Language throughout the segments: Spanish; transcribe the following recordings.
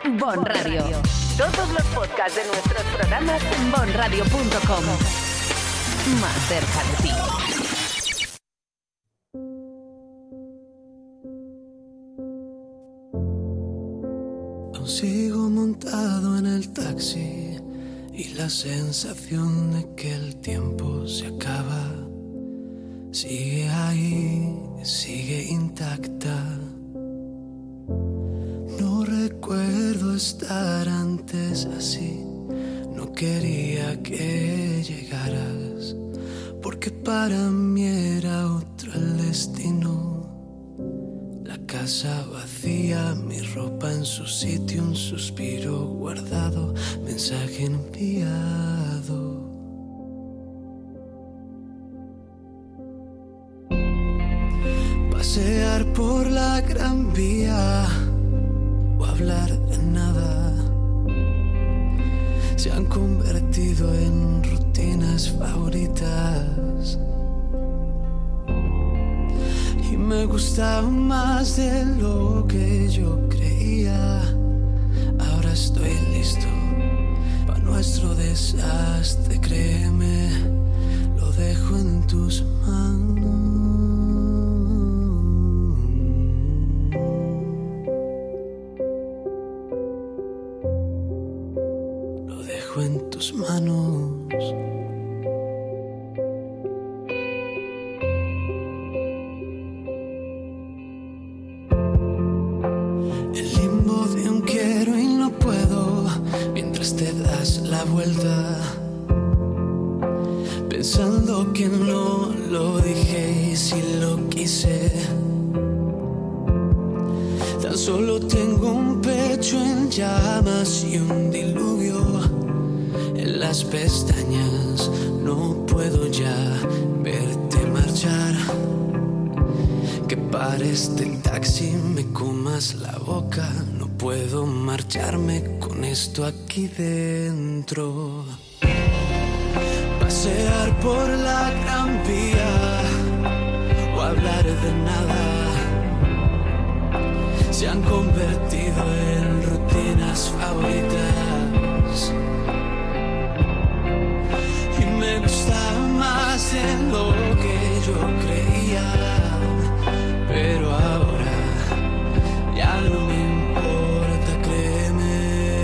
Bon Radio. Todos los podcasts de nuestros programas en bonradio.com. Más cerca de ti. Aún sigo montado en el taxi y la sensación de que el tiempo se acaba sigue ahí, sigue intacta. No recuerdo estar antes así, no quería que llegaras, porque para mí era otro el destino. La casa vacía, mi ropa en su sitio, un suspiro guardado, mensaje enviado. Pasear por la Gran Vía o hablar de nada se han convertido en rutinas favoritas. Y me gustaba más de lo que yo creía. Ahora estoy listo para nuestro desastre, créeme, lo dejo en tus manos. Lo dejo en tus manos. La vuelta, pensando que no lo dije y si lo quise. Tan solo tengo un pecho en llamas y un diluvio en las pestañas. No puedo ya verte marchar. Que pares del taxi, me comas la boca. No puedo marcharme con esto aquí dentro. Pasear por la Gran Vía o hablar de nada se han convertido en rutinas favoritas. Y me gusta más de lo que yo creía. Pero ahora ya no me importa, créeme.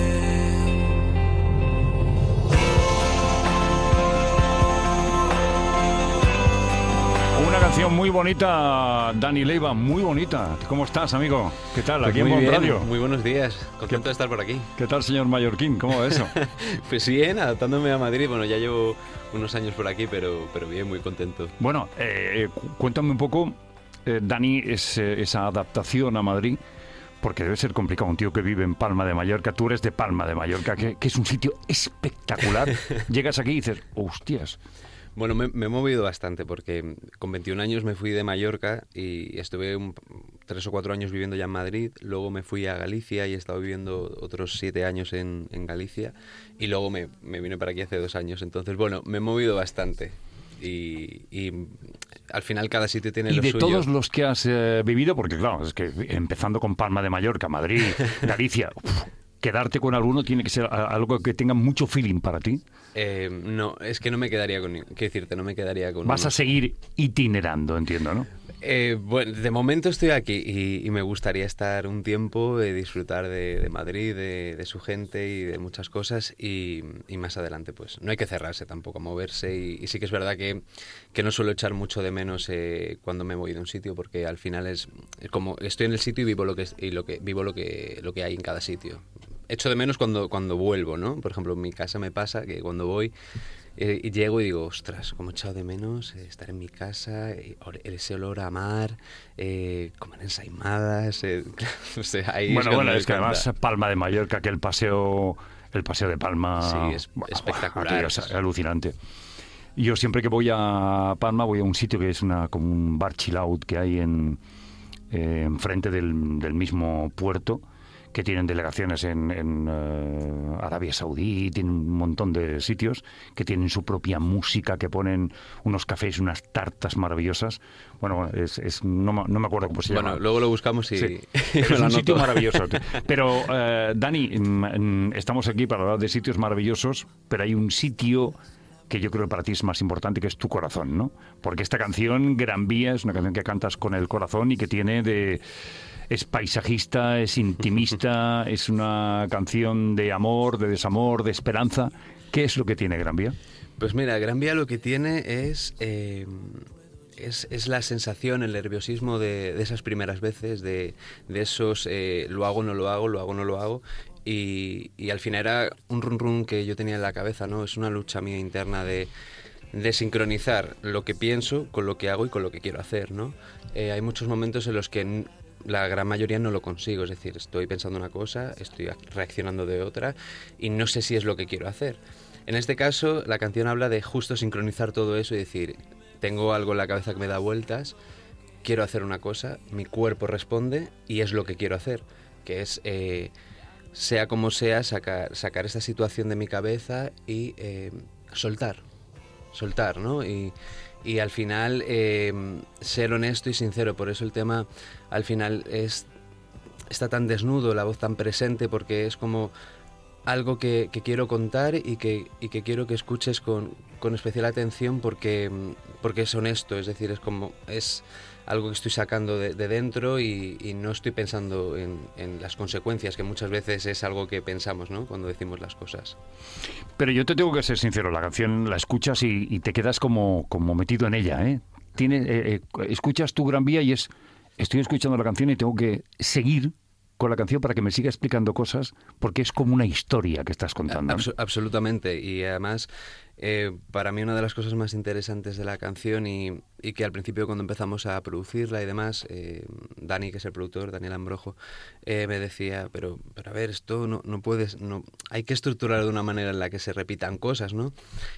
Una canción muy bonita, Dani Leiva, muy bonita. ¿Cómo estás, amigo? ¿Qué tal? Pues aquí en Bon Radio. Muy buenos días, contento de estar por aquí. ¿Qué tal, señor Mallorquín? ¿Cómo va eso? Pues bien, adaptándome a Madrid. Bueno, ya llevo unos años por aquí, pero bien, muy contento. Bueno, cuéntame un poco, Dani, esa adaptación a Madrid, porque debe ser complicado. Un tío que vive en Palma de Mallorca, tú eres de Palma de Mallorca, que es un sitio espectacular. Llegas aquí y dices, hostias. Bueno, me he movido bastante porque con 21 años me fui de Mallorca y estuve 3 o 4 años viviendo ya en Madrid. Luego me fui a Galicia y he estado viviendo otros 7 años en Galicia. Y luego me vine para aquí hace 2 años. Entonces, bueno, me he movido bastante. Y al final cada sitio tiene lo suyo. Y de todos los que has vivido, porque claro, es que empezando con Palma de Mallorca, Madrid, Galicia, quedarte con alguno tiene que ser algo que tenga mucho feeling para ti. No, es que no me quedaría con... Quiero decirte, no me quedaría con... Vas a seguir itinerando, entiendo, ¿no? Bueno, de momento estoy aquí y me gustaría estar un tiempo, disfrutar de Madrid, de su gente y de muchas cosas y más adelante pues no hay que cerrarse tampoco a moverse y sí que es verdad que no suelo echar mucho de menos cuando me voy de un sitio porque al final es como estoy en el sitio y vivo lo que hay en cada sitio. Echo de menos cuando vuelvo, ¿no? Por ejemplo, en mi casa me pasa que cuando voy y llego y digo, ostras, cómo he echado de menos estar en mi casa, ese olor a mar, comer ensaimadas, o sea, ahí bueno, es que además Palma de Mallorca, que el paseo de Palma... Sí, es espectacular. Es alucinante. Yo siempre que voy a Palma voy a un sitio que es como un bar chill out que hay enfrente del mismo puerto, que tienen delegaciones en Arabia Saudí, tienen un montón de sitios, que tienen su propia música, que ponen unos cafés, unas tartas maravillosas. Bueno, no me acuerdo cómo se llama. Bueno, luego lo buscamos y... Sí. Es un sitio maravilloso. Pero, Dani, estamos aquí para hablar de sitios maravillosos, pero hay un sitio que yo creo que para ti es más importante, que es tu corazón, ¿no? Porque esta canción, Gran Vía, es una canción que cantas con el corazón y que es paisajista, es intimista, es una canción de amor, de desamor, de esperanza. ¿Qué es lo que tiene Gran Vía? Pues mira, Gran Vía lo que tiene es la sensación, el nerviosismo de esas primeras veces, de esos lo hago, no lo hago, lo hago, no lo hago. Y al final era un run run que yo tenía en la cabeza, ¿no? Es una lucha mía interna de sincronizar lo que pienso con lo que hago y con lo que quiero hacer, ¿no? Hay muchos momentos en los que la gran mayoría no lo consigo, es decir, estoy pensando una cosa, estoy reaccionando de otra y no sé si es lo que quiero hacer. En este caso, la canción habla de justo sincronizar todo eso y decir, tengo algo en la cabeza que me da vueltas, quiero hacer una cosa, mi cuerpo responde y es lo que quiero hacer, que es... sea como sea, sacar esta situación de mi cabeza y soltar, ¿no? Y al final ser honesto y sincero. Por eso el tema al final está tan desnudo, la voz tan presente, porque es como algo que quiero contar y que quiero que escuches con especial atención porque es honesto, es decir, es algo que estoy sacando de dentro y no estoy pensando en las consecuencias, que muchas veces es algo que pensamos, ¿no? Cuando decimos las cosas. Pero yo te tengo que ser sincero, la canción la escuchas y te quedas como metido en ella, ¿eh? Escuchas tu Gran Vía y estoy escuchando la canción y tengo que seguir con la canción para que me siga explicando cosas, porque es como una historia que estás contando, ¿no? Absolutamente, y además para mí una de las cosas más interesantes de la canción y que al principio cuando empezamos a producirla y demás, Dani, que es el productor, Daniel Ambrojo, me decía, pero a ver, esto no puedes, hay que estructurarlo de una manera en la que se repitan cosas, ¿no?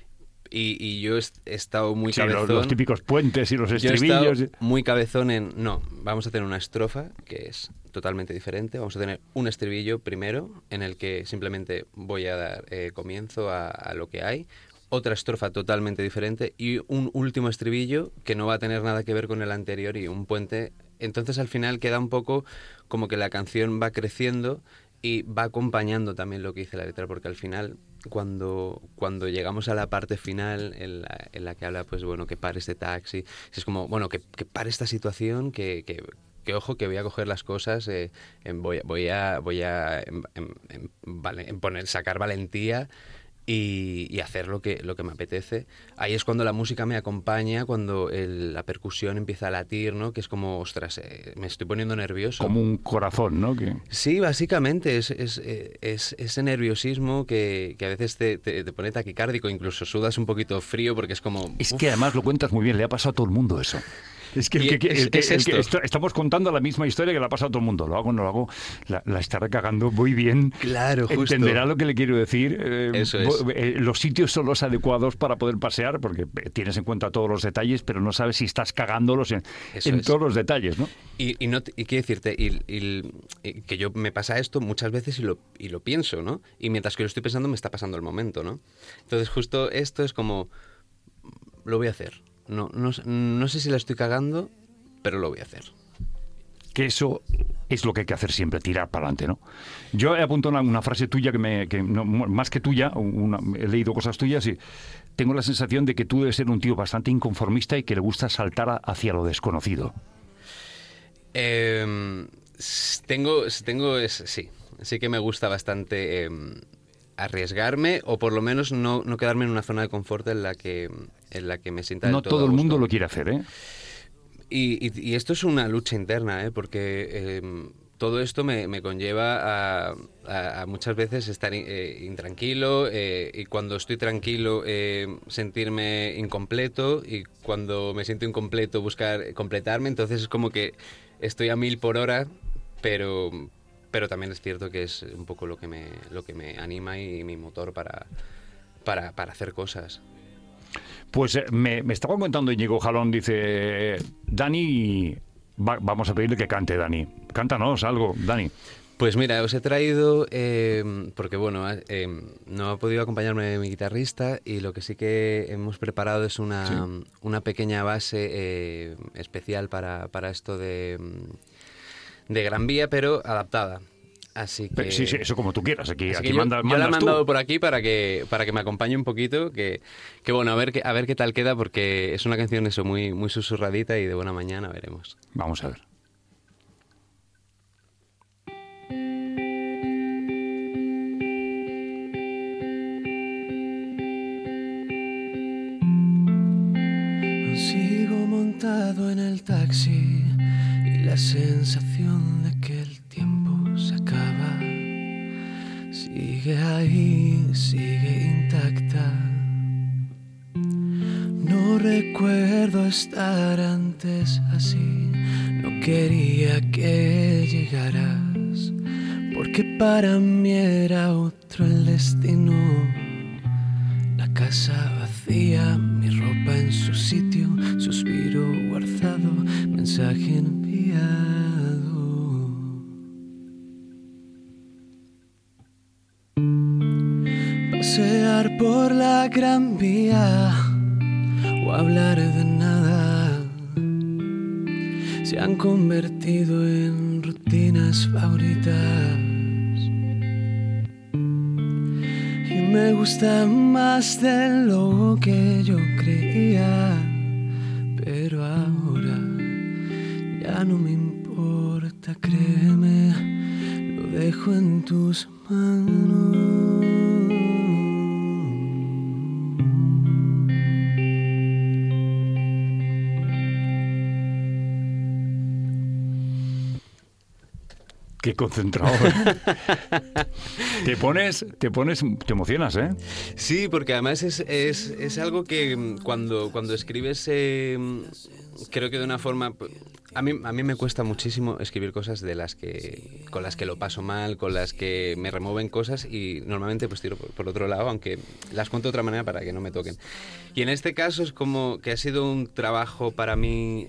Y yo he estado muy cabezón. Los típicos puentes y los estribillos. Yo he estado muy cabezón vamos a tener una estrofa que es totalmente diferente. Vamos a tener un estribillo primero en el que simplemente voy a dar comienzo a lo que hay. Otra estrofa totalmente diferente y un último estribillo que no va a tener nada que ver con el anterior y un puente. Entonces al final queda un poco como que la canción va creciendo y va acompañando también lo que dice la letra, porque al final cuando llegamos a la parte final en la que habla, pues bueno, que pare este taxi, es como, bueno, que pare esta situación, que ojo, que voy a coger las cosas, voy a sacar valentía y hacer lo que me apetece. Ahí es cuando la música me acompaña, cuando la percusión empieza a latir, ¿no? Que es como, ostras, me estoy poniendo nervioso. Como un corazón, ¿no? Sí, básicamente es ese nerviosismo que a veces te pone taquicárdico, incluso sudas un poquito frío porque es como... Es que además lo cuentas muy bien, le ha pasado a todo el mundo eso. Es que estamos contando la misma historia que le ha pasado a todo el mundo. Lo hago, no lo hago, la estará cagando muy bien. Claro, justo. Entenderá lo que le quiero decir. Eso es. Los sitios son los adecuados para poder pasear, porque tienes en cuenta todos los detalles, pero no sabes si estás cagándolos en todos los detalles, ¿no? Y quiero decirte, que yo me pasa esto muchas veces y lo pienso, ¿no? Y mientras que lo estoy pensando me está pasando el momento, ¿no? Entonces justo esto es como, lo voy a hacer. No sé si la estoy cagando, pero lo voy a hacer. Que eso es lo que hay que hacer siempre, tirar para adelante, ¿no? Yo he apuntado una frase tuya más que tuya, he leído cosas tuyas y tengo la sensación de que tú debes ser un tío bastante inconformista y que le gusta saltar hacia lo desconocido. Sí que me gusta bastante arriesgarme o por lo menos no quedarme en una zona de confort en la que me sienta del todo todo el a gusto. mundo lo quiere hacer, ¿eh? Y esto es una lucha interna, porque todo esto me conlleva a muchas veces estar intranquilo y cuando estoy tranquilo sentirme incompleto y cuando me siento incompleto buscar completarme. Entonces es como que estoy a 1000 por hora, pero también es cierto que es un poco lo que me anima y mi motor para hacer cosas. Pues me estaba comentando Íñigo Jalón, dice, Dani, vamos a pedirle que cante, Dani. Cántanos algo, Dani. Pues mira, os he traído, porque bueno, no ha podido acompañarme mi guitarrista y lo que sí que hemos preparado es una pequeña base especial para esto de Gran Vía, pero adaptada. Así que... Sí, eso como tú quieras. Aquí yo mandas la he mandado tú. por aquí para que me acompañe un poquito, que bueno, a ver qué tal queda, porque es una canción eso muy, muy susurradita y de buena mañana veremos. Vamos a ver. Sigo montado en el taxi y la sensación de que el tiempo se acaba sigue ahí, sigue intacta. No recuerdo estar antes así, no quería que llegaras, porque para mí era otro el destino. La casa vacía, mi ropa en su sitio, suspiro guardado, mensaje enviado. Pasear por la Gran Vía o hablar de nada se han convertido en rutinas favoritas. Me gusta más de lo que yo creía, pero ahora ya no me importa, créeme, lo dejo en tus manos. Qué concentrado. Te emocionas, ¿eh? Sí, porque además es algo que cuando escribes, creo que de una forma... A mí me cuesta muchísimo escribir cosas con las que lo paso mal, con las que me remueven cosas y normalmente pues tiro por otro lado, aunque las cuento de otra manera para que no me toquen. Y en este caso es como que ha sido un trabajo para mí...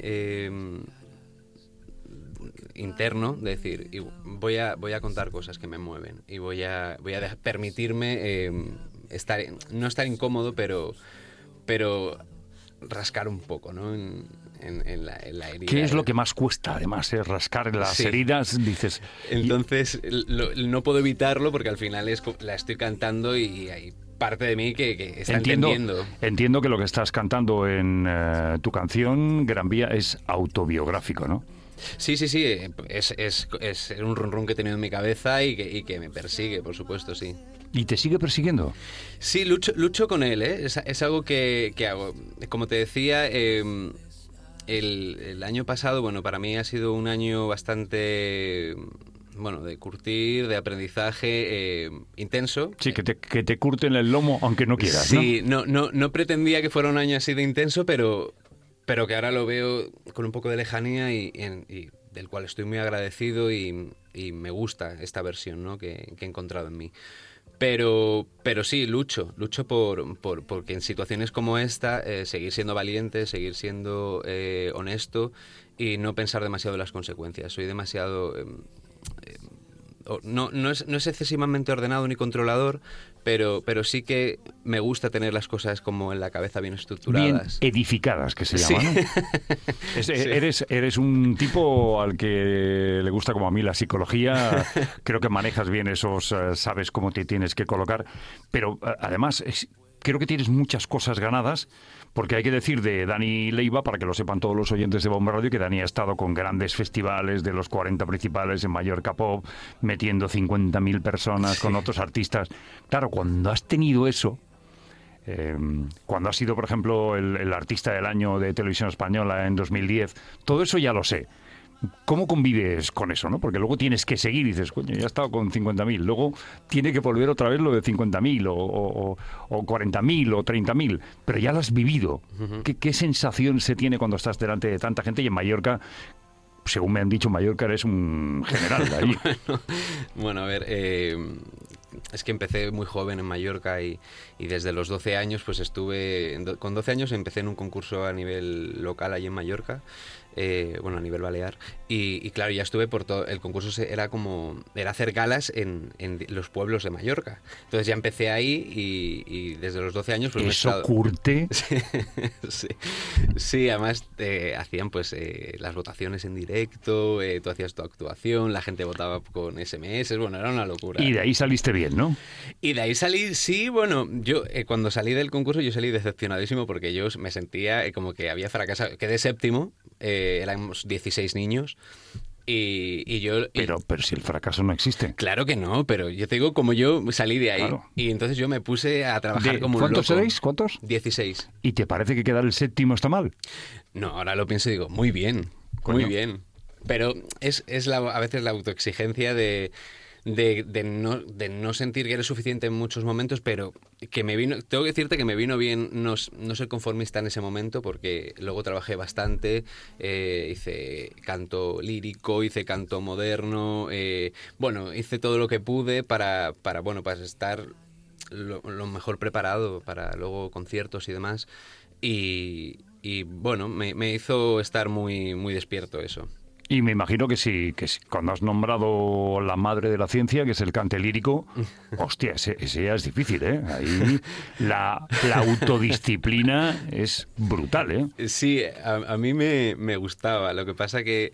interno, de decir, voy a contar cosas que me mueven y voy a permitirme no estar incómodo, pero rascar un poco, ¿no? En la herida. ¿Qué es lo que más cuesta, además, rascar las heridas? Dices. Entonces, no puedo evitarlo porque al final la estoy cantando y hay parte de mí que está entendiendo. Entiendo que lo que estás cantando en tu canción, Gran Vía, es autobiográfico, ¿no? Sí, es un run run que he tenido en mi cabeza y que me persigue, por supuesto, sí. ¿Y te sigue persiguiendo? Sí, lucho con él, ¿eh? Es algo que hago. Como te decía, el año pasado, bueno, para mí ha sido un año bastante... Bueno, de curtir, de aprendizaje intenso. Sí, que te curten el lomo aunque no quieras, sí, no pretendía que fuera un año así de intenso, pero que ahora lo veo con un poco de lejanía y del cual estoy muy agradecido y me gusta esta versión, ¿no? que he encontrado en mí. Pero sí, lucho porque en situaciones como esta seguir siendo valiente, seguir siendo honesto y no pensar demasiado en las consecuencias. Soy demasiado... No es excesivamente ordenado ni controlador, pero sí que me gusta tener las cosas como en la cabeza bien estructuradas. Bien edificadas, que se llama, sí. ¿no? Sí. Eres un tipo al que le gusta, como a mí, la psicología. Creo que manejas bien sabes cómo te tienes que colocar. Pero además, creo que tienes muchas cosas ganadas, porque hay que decir de Dani Leiva, para que lo sepan todos los oyentes de Bomba Radio, que Dani ha estado con grandes festivales de los 40 principales en Mallorca Pop, metiendo 50.000 personas con otros artistas. Claro, cuando has tenido eso, cuando has sido, por ejemplo, el artista del año de Televisión Española en 2010, todo eso ya lo sé. ¿Cómo convives con eso, no? Porque luego tienes que seguir y dices, coño, ya he estado con 50.000. Luego tiene que volver otra vez lo de 50.000 o 40.000 o 30.000. Pero ya lo has vivido. Uh-huh. ¿Qué sensación se tiene cuando estás delante de tanta gente? Y en Mallorca, según me han dicho, en Mallorca eres un general de ahí. Bueno, a ver... Es que empecé muy joven en Mallorca y desde los 12 años pues estuve... Con 12 años empecé en un concurso a nivel local allí en Mallorca. bueno, a nivel balear. Y claro, ya estuve por todo. El concurso era hacer galas en los pueblos de Mallorca. Entonces ya empecé ahí y desde los 12 años... Pues ¿Eso curte? Sí, además hacían pues las votaciones en directo, tú hacías tu actuación, la gente votaba con SMS, bueno, era una locura. Y de ahí saliste bien, ¿no? Y de ahí salí, sí, bueno, yo cuando salí del concurso yo salí decepcionadísimo porque yo me sentía como que había fracasado. Quedé séptimo, éramos 16 niños y yo... Pero si el fracaso no existe. Claro que no, pero yo te digo, como yo salí de ahí, claro. Y entonces yo me puse a trabajar como un loco. ¿Cuántos seréis? ¿Cuántos? 16. ¿Y te parece que quedar el séptimo está mal? No, ahora lo pienso y digo, muy bien, muy bien. Pero es a veces la autoexigencia de no sentir que eres suficiente en muchos momentos, pero tengo que decirte que me vino bien no ser conformista en ese momento, porque luego trabajé bastante, hice canto lírico, hice canto moderno, bueno, hice todo lo que pude para estar lo mejor preparado para luego conciertos y demás, y bueno, me hizo estar muy, muy despierto eso. Y me imagino que sí, cuando has nombrado la madre de la ciencia, que es el cante lírico, hostia, ese ya es difícil, ¿eh? Ahí la autodisciplina es brutal, ¿eh? Sí, a mí me gustaba. Lo que pasa que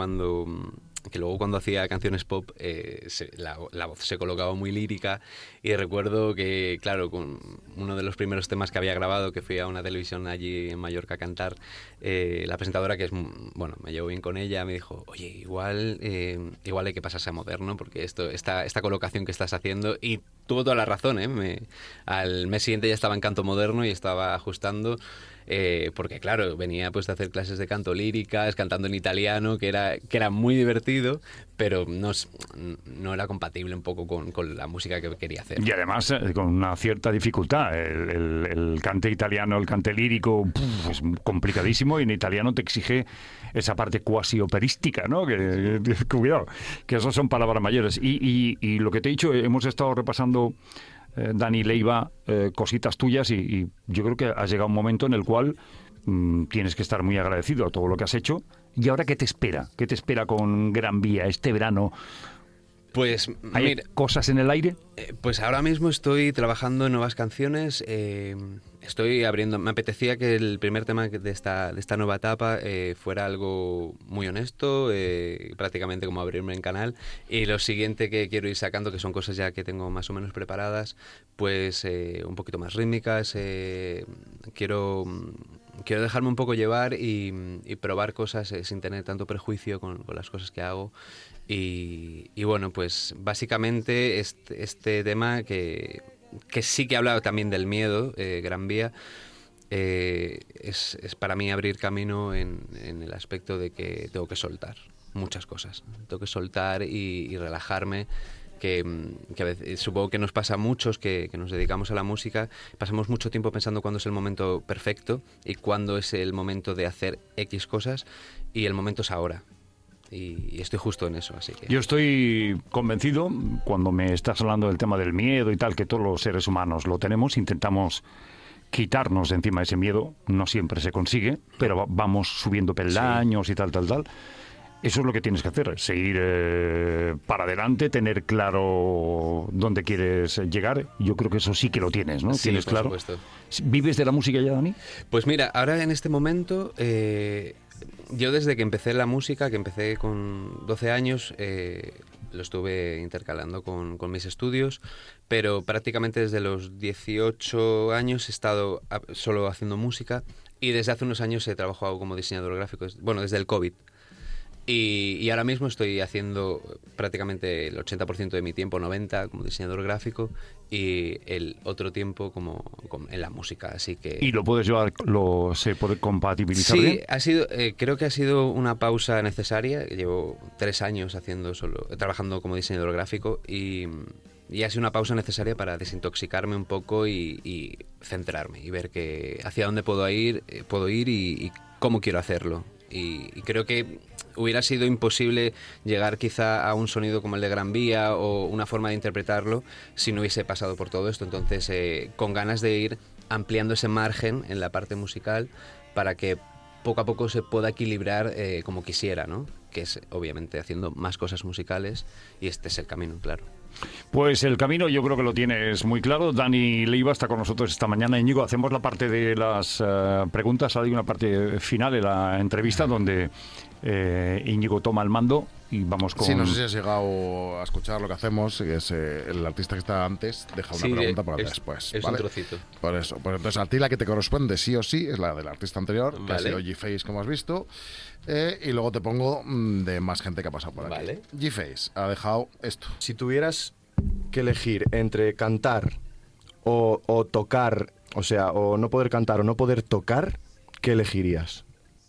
luego cuando hacía canciones pop la voz se colocaba muy lírica, y recuerdo que, claro, con uno de los primeros temas que había grabado, que fui a una televisión allí en Mallorca a cantar, la presentadora, que bueno, me llevo bien con ella, me dijo, oye, igual hay que pasarse a moderno, porque esta colocación que estás haciendo, y tuvo toda la razón, ¿eh? Al mes siguiente ya estaba en canto moderno y estaba ajustando, porque claro, venía pues de hacer clases de canto líricas, cantando en italiano, que era muy divertido, pero no era compatible un poco con la música que quería hacer. Y además con una cierta dificultad. El cante italiano, el cante lírico, es complicadísimo, y en italiano te exige esa parte cuasi operística, ¿no? Cuidado, que eso son palabras mayores. Y lo que te he dicho, hemos estado repasando, Dani Leiva, cositas tuyas, y yo creo que has llegado a un momento en el cual tienes que estar muy agradecido a todo lo que has hecho. ¿Y ahora qué te espera? ¿Qué te espera con Gran Vía este verano? Pues, ¿Hay mira, cosas en el aire? Pues ahora mismo estoy trabajando en nuevas canciones. Estoy abriendo. Me apetecía que el primer tema de esta nueva etapa fuera algo muy honesto, prácticamente como abrirme en canal. Y lo siguiente que quiero ir sacando, que son cosas ya que tengo más o menos preparadas, pues un poquito más rítmicas. Quiero dejarme un poco llevar y probar cosas sin tener tanto prejuicio con las cosas que hago. Y bueno, pues básicamente este tema que sí que habla también del miedo, Gran Vía, es para mí abrir camino en el aspecto de que tengo que soltar muchas cosas. Tengo que soltar y relajarme, que a veces, supongo que nos pasa a muchos que nos dedicamos a la música, pasamos mucho tiempo pensando cuándo es el momento perfecto y cuándo es el momento de hacer X cosas, y el momento es ahora. Y estoy justo en eso, así que... Yo estoy convencido, cuando me estás hablando del tema del miedo y tal, que todos los seres humanos lo tenemos, intentamos quitarnos de encima ese miedo, no siempre se consigue, pero vamos subiendo peldaños, sí, y tal. Eso es lo que tienes que hacer, seguir para adelante, tener claro dónde quieres llegar. Yo creo que eso sí que lo tienes, ¿no? Sí, ¿Tienes por claro? Supuesto. ¿Vives de la música ya, Dani? Pues mira, ahora en este momento... yo desde que empecé la música, que empecé con 12 años, lo estuve intercalando con mis estudios, pero prácticamente desde los 18 años he estado solo haciendo música, y desde hace unos años he trabajado como diseñador gráfico, bueno, desde el COVID. Y ahora mismo estoy haciendo prácticamente el 80% de mi tiempo, 90%, como diseñador gráfico, y el otro tiempo como en la música, así que... ¿Y lo puedes llevar, se puede compatibilizar sí, bien? creo que ha sido una pausa necesaria. Llevo 3 años trabajando como diseñador gráfico, y ha sido una pausa necesaria para desintoxicarme un poco y centrarme y ver hacia dónde puedo ir y cómo quiero hacerlo. Y creo que hubiera sido imposible llegar quizá a un sonido como el de Gran Vía o una forma de interpretarlo si no hubiese pasado por todo esto. Entonces, con ganas de ir ampliando ese margen en la parte musical para que poco a poco se pueda equilibrar como quisiera, ¿no? Que es obviamente haciendo más cosas musicales, y este es el camino, claro. Pues el camino yo creo que lo tienes muy claro. Dani Leiva está con nosotros esta mañana. Íñigo, hacemos la parte de las preguntas. Hay una parte final de la entrevista donde Íñigo toma el mando y vamos con... Sí, no sé si has llegado a escuchar lo que hacemos, que es el artista que está antes deja una pregunta para después. Es ¿vale? un trocito. Por eso. Pues entonces a ti la que te corresponde sí o sí es la del artista anterior, que ha Vale. sido G-Face, como has visto, y luego te pongo de más gente que ha pasado por aquí. Vale. G-Face ha dejado esto. Si tuvieras que elegir entre cantar o tocar, o sea, o no poder cantar o no poder tocar, ¿qué elegirías?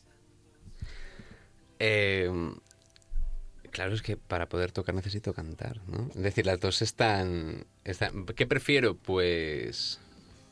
Claro, es que para poder tocar necesito cantar, ¿no? Es decir, las dos están... ¿Qué prefiero? Pues...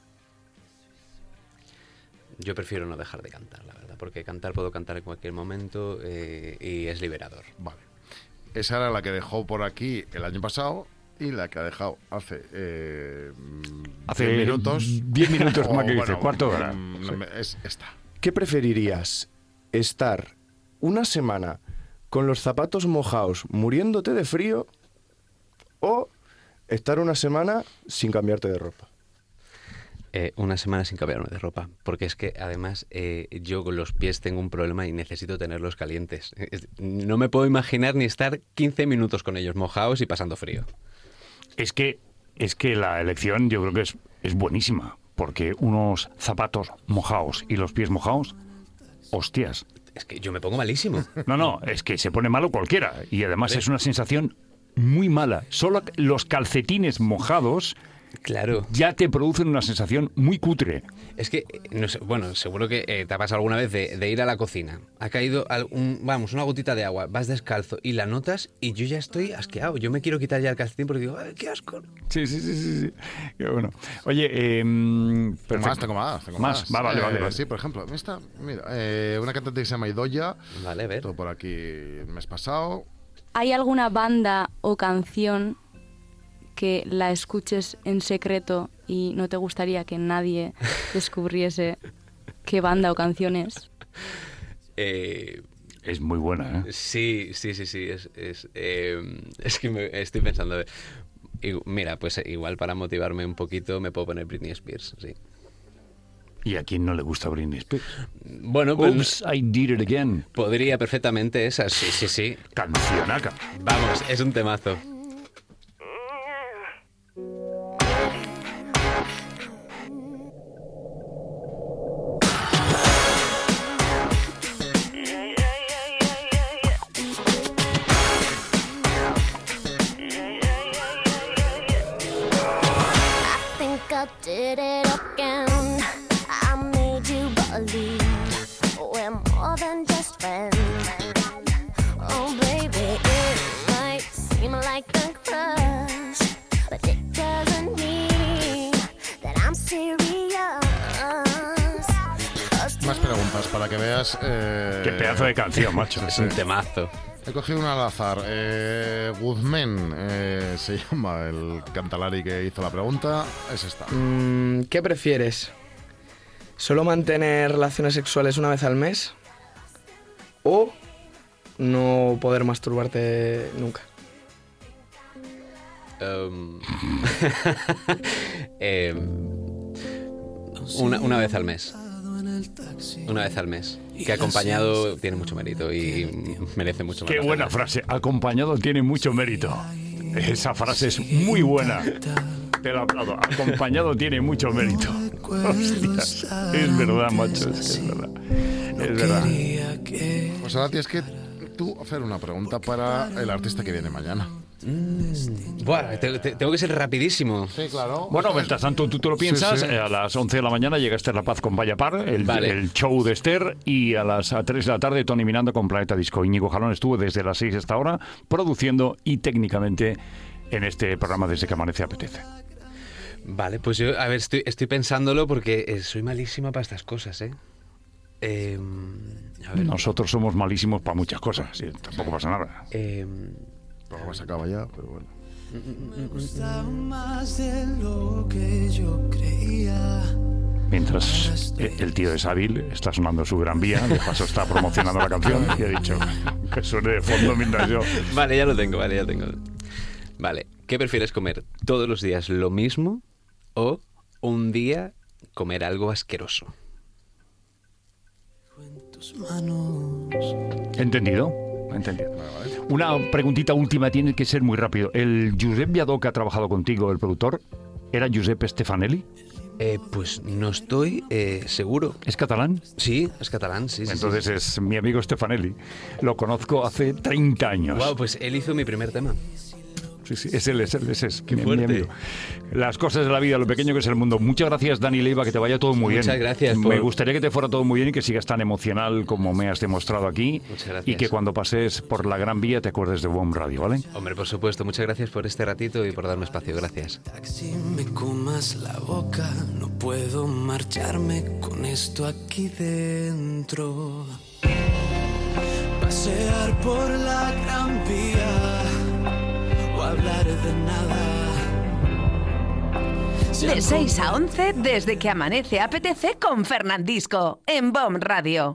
Yo prefiero no dejar de cantar, la verdad, porque cantar puedo cantar en cualquier momento y es liberador. Vale. Esa era la que dejó por aquí el año pasado y la que ha dejado hace 10 minutos. 10 minutos más que dice, bueno, cuarto de hora. Es esta. ¿Qué preferirías? ¿Estar una semana con los zapatos mojados muriéndote de frío o estar una semana sin cambiarte de ropa? Una semana sin cambiarme de ropa, porque es que además yo con los pies tengo un problema y necesito tenerlos calientes. No me puedo imaginar ni estar 15 minutos con ellos mojados y pasando frío. Es que la elección yo creo que es buenísima, porque unos zapatos mojados y los pies mojados, hostias. Es que yo me pongo malísimo. No, es que se pone malo cualquiera. Y además es una sensación muy mala. Solo los calcetines mojados Claro. ya te producen una sensación muy cutre. Es que, no sé, bueno, seguro que te ha pasado alguna vez de ir a la cocina. Ha caído una gotita de agua, vas descalzo y la notas y yo ya estoy asqueado. Yo me quiero quitar ya el calcetín porque digo, ¡ay, qué asco! Sí. Qué bueno. Oye, perfecto. Tengo más. Vale. Sí, por ejemplo, mira, una cantante que se llama Idoia. Vale, a ver. Todo por aquí el mes pasado. ¿Hay alguna banda o canción que la escuches en secreto y no te gustaría que nadie descubriese qué banda o canción es? Es muy buena, ¿eh? Sí. Es que estoy pensando... Mira, pues igual para motivarme un poquito me puedo poner Britney Spears, sí. ¿Y a quién no le gusta Britney Spears? Bueno, pues... Oops, I did it again. Podría perfectamente esa, sí. Cancionaca. Vamos, es un temazo. Did it again. I made you believe we're more than just friends. Oh baby, it might seem like a crush, but it doesn't mean that I'm serious. Más preguntas para que veas. Qué pedazo de canción, macho. Es un temazo. He cogido una al azar. Guzmán se llama el cantalari que hizo la pregunta. Es esta. ¿Qué prefieres? ¿Solo mantener relaciones sexuales una vez al mes? ¿O no poder masturbarte nunca? Una vez al mes. Una vez al mes. Que acompañado tiene mucho mérito y merece mucho más. Qué buena frase. Acompañado tiene mucho mérito. Esa frase es muy buena. Te lo aplaudo. Acompañado tiene mucho mérito. Hostias. Es verdad, macho. Es verdad. Es verdad. Pues ahora tienes que tú hacer una pregunta para el artista que viene mañana. Buah, tengo que ser rapidísimo. Sí, claro. Bueno, mientras tanto tú te lo piensas, Sí. a las 11 de la mañana llega Esther La Paz con Vaya Par, Vale. el show de Esther, y a las 3 de la tarde Tony Miranda con Planeta Disco. Íñigo Jalón estuvo desde las 6 hasta ahora produciendo y técnicamente en este programa Desde que Amanece Apetece. Vale, pues yo, a ver, estoy pensándolo porque soy malísima para estas cosas, ¿eh? A ver. Nosotros somos malísimos para muchas cosas, sí, tampoco pasa nada. El programa se acaba ya, pero bueno. Me gustaba más de lo que yo creía. Mientras el tío es hábil, está sonando su Gran Vía, de paso está promocionando la canción y he dicho que suene de fondo mientras yo... Vale, ya lo tengo. Vale, ¿qué prefieres comer? ¿Todos los días lo mismo o un día comer algo asqueroso? Entendido. Una preguntita última, tiene que ser muy rápido. ¿El Josep Lladó que ha trabajado contigo, el productor, era Giuseppe Stefanelli? Pues no estoy seguro. ¿Es catalán? Sí, es catalán, sí. Entonces sí. es mi amigo Stefanelli. Lo conozco hace 30 años. Wow, pues él hizo mi primer tema. Sí, es él. Qué mi fuerte. amigo. Las cosas de la vida, lo pequeño que es el mundo. Muchas gracias, Dani Leiva, que te vaya todo muy bien. Muchas gracias. Me gustaría que te fuera todo muy bien y que sigas tan emocional como me has demostrado aquí. Muchas gracias. Y que cuando pases por la Gran Vía te acuerdes de WOM Radio, ¿vale? Hombre, por supuesto. Muchas gracias por este ratito y por darme espacio. Gracias. Si me comas la boca, no puedo marcharme con esto aquí dentro. Pasear por la Gran Vía o hablar de nada. De 6 a 11, desde que amanece apetece con Fernandisco, en WOM Radio.